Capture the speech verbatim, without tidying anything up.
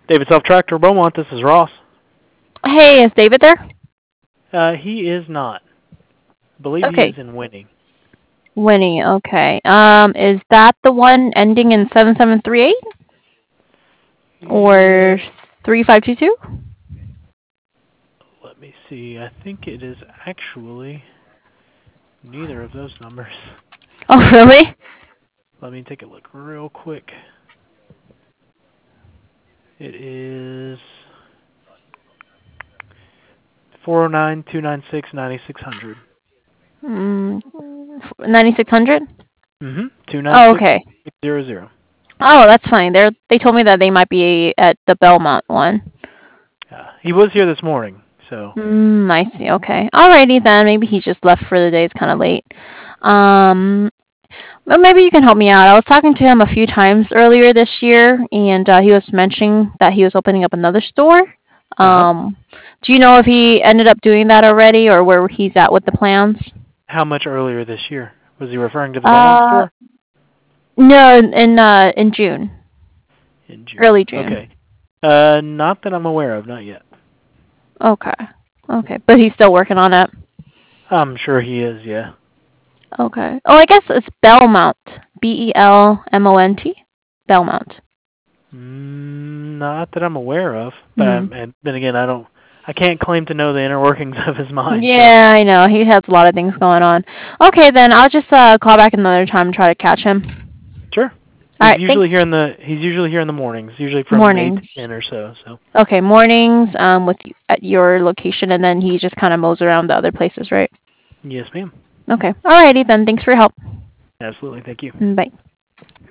David Self Tractor Beaumont, this is Ross. Hey, is David there? Uh, he is not. I believe he is Okay. in Winning. Winnie, okay. Um, is that the one ending in seven seven three eight Yeah, or three five two two? let me see. I think it is actually neither of those numbers. Oh, really? Let me take a look real quick. It is four oh nine, two nine six, nine six hundred. Mm, ninety-six hundred? Mm-hmm. two nine Oh, six, okay. six zero zero. Oh, that's fine. They they told me that they might be at the Belmont one. Uh, he was here this morning, so. Mm, I see. Okay. Alrighty then. Maybe he just left for the day. It's kind of late. Um, well, maybe you can help me out. I was talking to him a few times earlier this year, and uh, he was mentioning that he was opening up another store. Uh-huh. Um, do you know if he ended up doing that already, or where he's at with the plans? How much earlier this year? Was he referring to the Belmont Uh, store? no, in uh, in June, In June. early June. Okay. Uh, not that I'm aware of, not yet. Okay, okay, but he's still working on it. I'm sure he is, yeah. Okay. Oh, I guess it's Belmont. B E L M O N T. Belmont. Mm, not that I'm aware of, but Hmm. I'm, and then again, I don't, I can't claim to know the inner workings of his mind. So Yeah, I know. He has a lot of things going on. Okay, then I'll just uh call back another time and try to catch him. sure, All he's right, thanks. usually here in the he's usually here in the mornings, usually from eight Mornings. to ten or so. So Okay, mornings um with you, at your location, and then he just kind of mows around the other places, right? yes, ma'am. Okay. Alrighty then. Thanks for your help. Absolutely, thank you. Mm, bye.